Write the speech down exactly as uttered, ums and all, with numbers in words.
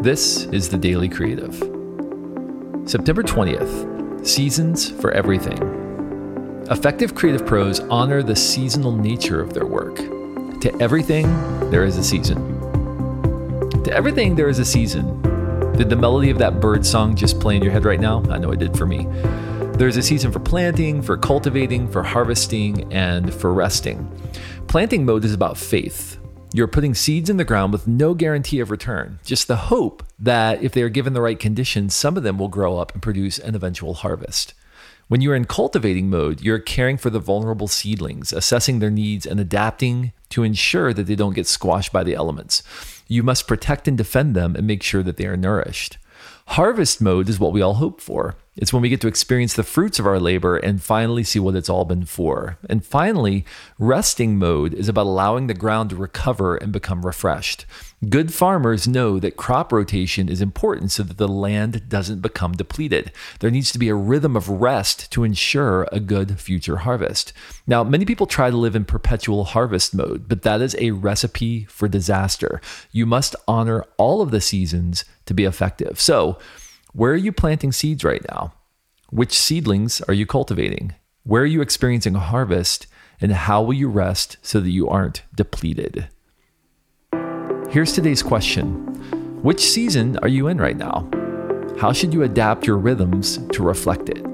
This is the Daily Creative. September twentieth, Seasons for Everything. Effective creative pros honor the seasonal nature of their work. To everything, there is a season. To everything, there is a season. Did the melody of that bird song just play in your head right now? I know it did for me. There's a season for planting, for cultivating, for harvesting, and for resting. Planting mode is about faith. You're putting seeds in the ground with no guarantee of return, just the hope that if they are given the right conditions, some of them will grow up and produce an eventual harvest. When you're in cultivating mode, you're caring for the vulnerable seedlings, assessing their needs and adapting to ensure that they don't get squashed by the elements. You must protect and defend them and make sure that they are nourished. Harvest mode is what we all hope for. It's when we get to experience the fruits of our labor and finally see what it's all been for. And finally, resting mode is about allowing the ground to recover and become refreshed. Good farmers know that crop rotation is important so that the land doesn't become depleted. There needs to be a rhythm of rest to ensure a good future harvest. Now, many people try to live in perpetual harvest mode, but that is a recipe for disaster. You must honor all of the seasons to be effective. So, where are you planting seeds right now? Which seedlings are you cultivating? Where are you experiencing a harvest? And how will you rest so that you aren't depleted? Here's today's question. Which season are you in right now? How should you adapt your rhythms to reflect it?